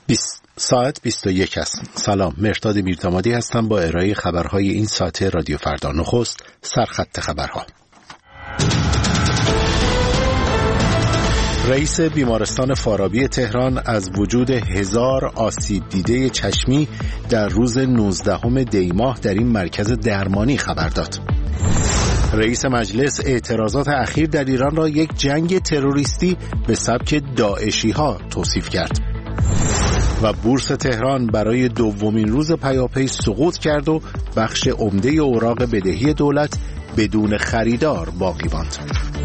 ساعت 21 است. سلام، مرداد میردامادی هستم با ارائه خبرهای این ساعت رادیو فردا. نخست سرخط خبرها. رئیس بیمارستان فارابی تهران از وجود 1000 آسیب دیده چشمی در روز 19 دی ماه در این مرکز درمانی خبر داد. رئیس مجلس اعتراضات اخیر در ایران را یک جنگ تروریستی به سبک داعشی ها توصیف کرد. و بورس تهران برای دومین روز پیاپی سقوط کرد و بخش عمده اوراق بدهی دولت بدون خریدار باقی ماند.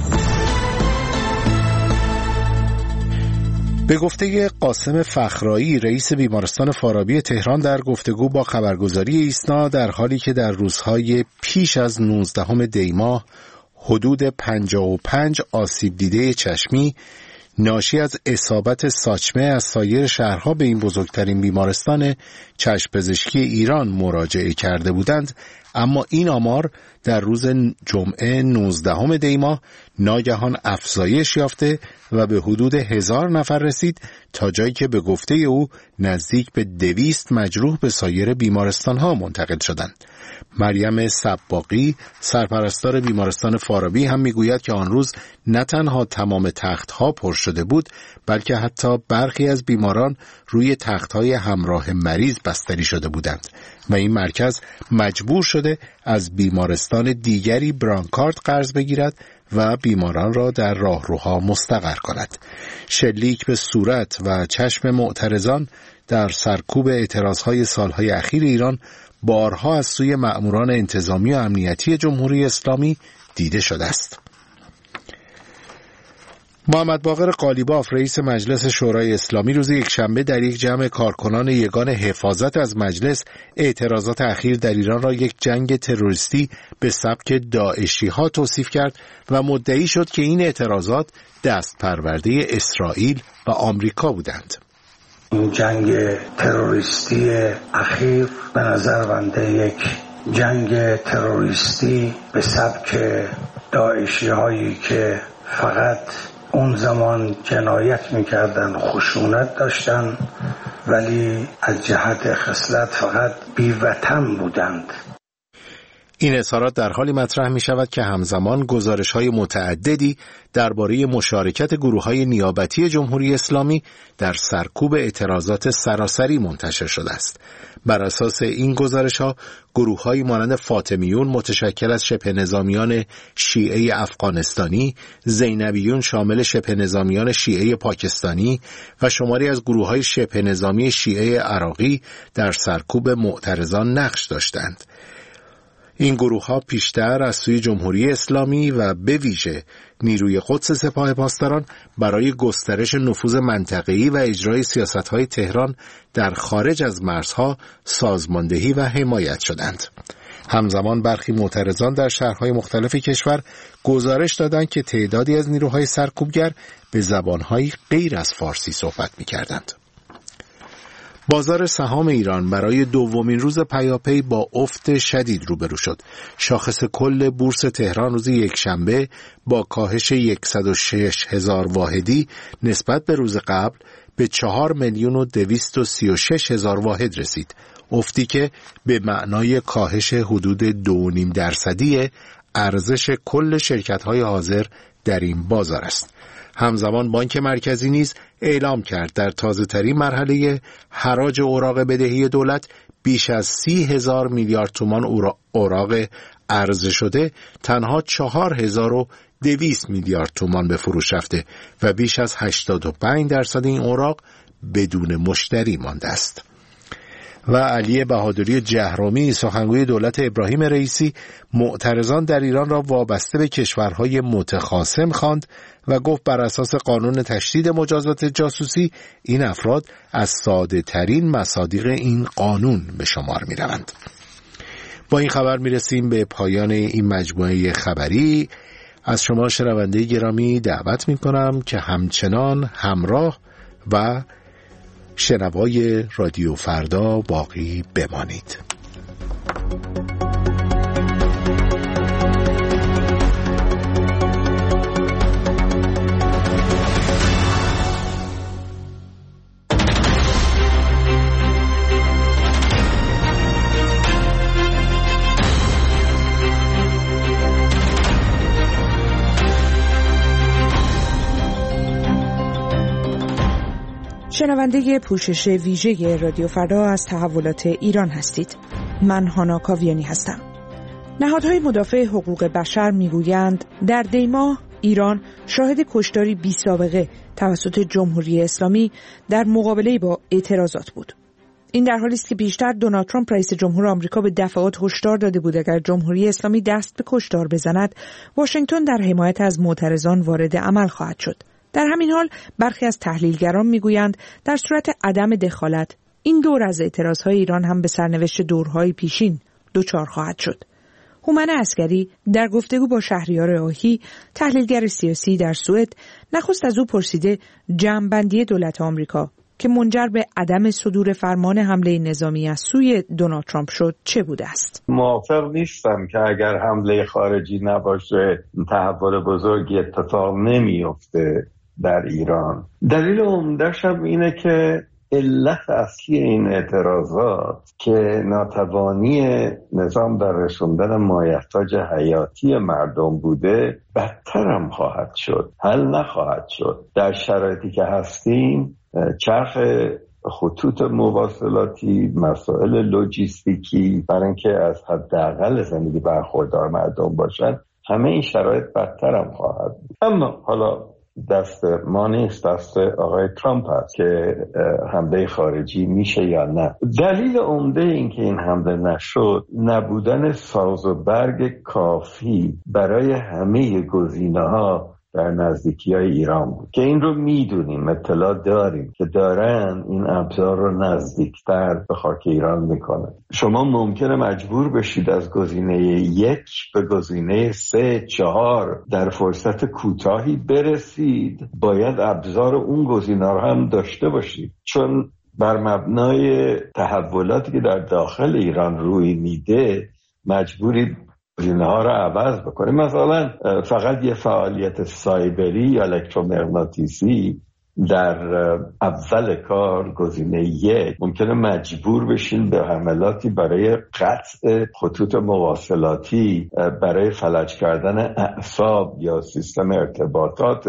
به گفته قاسم فخرایی رئیس بیمارستان فارابی تهران در گفتگو با خبرگزاری ایسنا، در حالی که در روزهای پیش از 19 دی ماه حدود 55 آسیب دیده چشمی ناشی از اصابت ساچمه از سایر شهرها به این بزرگترین بیمارستان چشم پزشکی ایران مراجعه کرده بودند، اما این آمار در روز جمعه 19 دی ماه ناگهان افزایش یافته و به حدود 1000 نفر رسید، تا جایی که به گفته او نزدیک به 200 مجروح به سایر بیمارستانها منتقل شدند. مریم سباقی سرپرستار بیمارستان فارابی هم میگوید که آن روز نه تنها تمام تختها پر شده بود، بلکه حتی برخی از بیماران روی تختهای همراه مریض بستری شده بودند و این مرکز مجبور شده از بیمارستان دیگری برانکارد قرض بگیرد و بیماران را در راهروها مستقر کند. شلیک به صورت و چشم معترضان در سرکوب اعتراضهای سالهای اخیر ایران بارها از سوی مأموران انتظامی و امنیتی جمهوری اسلامی دیده شده است. محمد باقر قالیباف رئیس مجلس شورای اسلامی روز یکشنبه در یک جمع کارکنان یگان حفاظت از مجلس اعتراضات اخیر در ایران را یک جنگ تروریستی به سبک داعشی ها توصیف کرد و مدعی شد که این اعتراضات دست پرورده اسرائیل و آمریکا بودند. این جنگ تروریستی اخیر به نظر بنده یک جنگ تروریستی به سبک داعشی هایی که فقط اون زمان جنایت میکردن، خشونت داشتن، ولی از جهت خصلت فقط بی‌وطن بودند. این اظهارات در حالی مطرح می شود که همزمان گزارش‌های متعددی درباره مشارکت گروه‌های نیابتی جمهوری اسلامی در سرکوب اعتراضات سراسری منتشر شده است. بر اساس این گزارش‌ها گروه‌هایی مانند فاطمیون متشکل از شبه نظامیان شیعه افغانستانی، زینبیون شامل شبه نظامیان شیعه پاکستانی و شماری از گروه‌های شبه نظامی شیعه عراقی در سرکوب معترضان نقش داشتند. این گروه‌ها پیشتر از سوی جمهوری اسلامی و به ویژه نیروی قدس سپاه پاسداران برای گسترش نفوذ منطقه‌ای و اجرای سیاست‌های تهران در خارج از مرزها سازماندهی و حمایت شدند. همزمان برخی معترضان در شهرهای مختلف کشور گزارش دادند که تعدادی از نیروهای سرکوبگر به زبان‌های غیر از فارسی صحبت می‌کردند. بازار سهام ایران برای دومین روز پیاپی با افت شدید روبرو شد. شاخص کل بورس تهران روز یکشنبه با کاهش 106,000 واحدی نسبت به روز قبل به 4,236,000 واحد رسید. افتی که به معنای کاهش حدود 2.5% ارزش کل شرکت‌های حاضر در این بازار است. همزمان بانک مرکزی نیز اعلام کرد در تازه‌ترین مرحله حراج اوراق بدهی دولت بیش از 30,000 میلیارد تومان اوراق عرضه شده تنها 4,200 میلیارد تومان به فروش رفته و بیش از 85% این اوراق بدون مشتری مانده است. و علی بهادری جهرومی سخنگوی دولت ابراهیم رئیسی معترضان در ایران را وابسته به کشورهای متخاصم خواند و گفت بر اساس قانون تشدید مجازات جاسوسی این افراد از ساده ترین مصادیق این قانون به شمار می روند. با این خبر می رسیم به پایان این مجموعه خبری. از شما شنونده گرامی دعوت می کنم که همچنان همراه و شنوای رادیو فردا باقی بمانید. شنونده پوشش ویژه رادیو فردا از تحولات ایران هستید. من هانا کاویانی هستم. نهادهای مدافع حقوق بشر میگویند در دی‌ماه ایران شاهد کشتاری بی سابقه توسط جمهوری اسلامی در مقابله با اعتراضات بود. این در حالی است که بیشتر دونالد ترامپ رئیس جمهور آمریکا به دفعات هشدار داده بود اگر جمهوری اسلامی دست به کشتار بزند، واشنگتن در حمایت از معترضان وارد عمل خواهد شد. در همین حال برخی از تحلیلگران میگویند در صورت عدم دخالت این دور از اعتراضهای ایران هم به سرنوشت دورهای پیشین دچار خواهد شد. هومن عسکری در گفتگو با شهریار آهی، تحلیلگر سیاسی در سوئد، نخست از او پرسیده جمع‌بندی دولت آمریکا که منجر به عدم صدور فرمان حمله نظامی از سوی دونالد ترامپ شد چه بوده است؟ موافق نیستم که اگر حمله خارجی نباشه تحول بزرگی اتفاق نمیفته در ایران. دلیل عمده‌ش هم اینه که علت اصلی این اعتراضات که ناتوانی نظام در رسوندن مایحتاج حیاتی مردم بوده بدتر هم خواهد شد، حل نخواهد شد. در شرایطی که هستیم چرخ خطوط مواصلاتی، مسائل لوجستیکی، برای اینکه از حداقل زندگی برخوردار مردم باشن، همه این شرایط بدتر هم خواهد بود. اما حالا دست ما نیست، دست آقای ترامپ هست که حمله خارجی میشه یا نه. دلیل عمده این که این حمله نشد نبودن ساز و برگ کافی برای همه گزینه‌ها در نزدیکی‌های ایران بود که این رو میدونیم، اطلاع داریم که دارن این ابزار رو نزدیکتر به خاک ایران میکنن. شما ممکنه مجبور بشید از گزینه 1 به گزینه 3 4 در فرصت کوتاهی برسید. باید ابزار اون گزینه رو هم داشته باشید، چون بر مبنای تحولاتی که در داخل ایران روی میده مجبورید گزینه‌ها رو عوض بکنیم. مثلا فقط یه فعالیت سایبری یا الکترومغناطیسی در اول کار گزینه 1 ممکنه مجبور بشین به حملاتی برای قطع خطوط مواصلاتی، برای فلج کردن اعصاب یا سیستم ارتباطات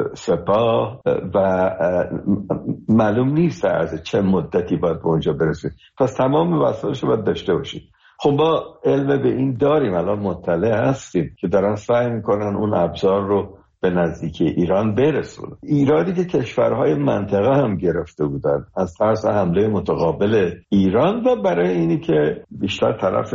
سپاه و معلوم نیست از چه مدتی باید به اونجا برسید. پس تمام وسایلش رو باید داشته باشید. خب ما علم به این داریم، الان مطلع هستیم که دارن سعی میکنن اون ابزار رو به نزدیکی ایران برسونن. ایرادی که کشورهای منطقه هم گرفته بودن از ترس حمله متقابل ایران و برای اینی که بیشتر طرف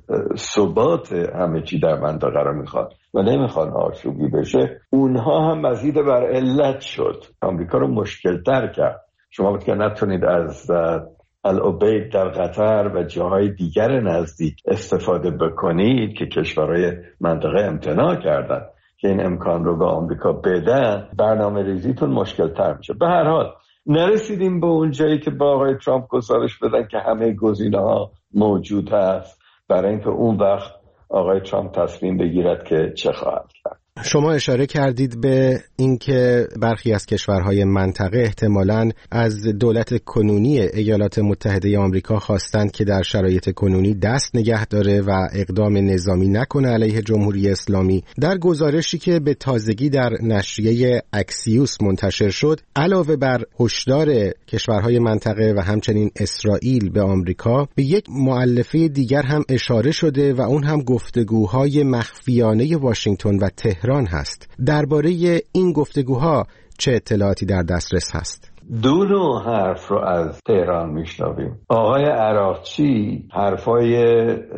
ثبات همه چی در منطقه رو میخواد و نمیخوان آشوبی بشه، اونها هم مزید بر علت شد، آمریکا رو مشکل تر کرد. شما بود که نتونید از العبید در قطر و جاهای دیگر نزدیک استفاده بکنید که کشورهای منطقه امتناع کردن که این امکان رو به آمریکا بدن، برنامه ریزیتون مشکل تر میشه. به هر حال نرسیدیم به اون جایی که با آقای ترامپ گزارش بدن که همه گزینه ها موجود هست، برای اینکه اون وقت آقای ترامپ تصمیم بگیرد که چه خواهد کرد. شما اشاره کردید به اینکه برخی از کشورهای منطقه احتمالاً از دولت کنونی ایالات متحده آمریکا خواستند که در شرایط کنونی دست نگه داره و اقدام نظامی نکنه علیه جمهوری اسلامی. در گزارشی که به تازگی در نشریه اکسیوس منتشر شد، علاوه بر هشدار کشورهای منطقه و همچنین اسرائیل به آمریکا، به یک مؤلفه دیگر هم اشاره شده و اون هم گفتگوهای مخفیانه واشنگتن و تهران هست. درباره این گفتگوها چه اطلاعاتی در دسترس هست؟ دو نوع حرف رو از تهران میشنویم. آقای عراقچی حرفای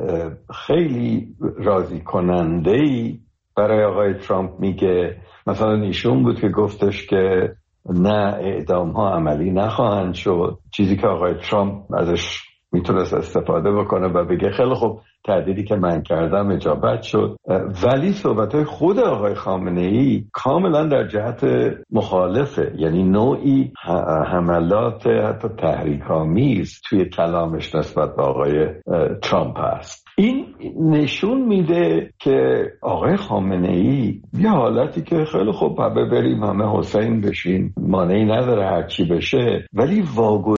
خیلی راضی کننده‌ای برای آقای ترامپ میگه. مثلا ایشون بود که گفتش که نه، اعدام ها عملی نخواهند شد، چیزی که آقای ترامپ ازش میتونست استفاده بکنه و بگه خیلی خوب، تهدیدی که من کردم اجابت شد. ولی صحبت‌های خود آقای خامنه‌ای کاملا در جهت مخالفه، یعنی نوعی حملات حتی تحریک‌آمیز توی کلامش نسبت به آقای ترامپ هست. این نشون میده که آقای خامنه‌ای یه حالتی که خیلی خوب همه بریم همه حسین بشیم، مانعی نداره هرچی بشه، ولی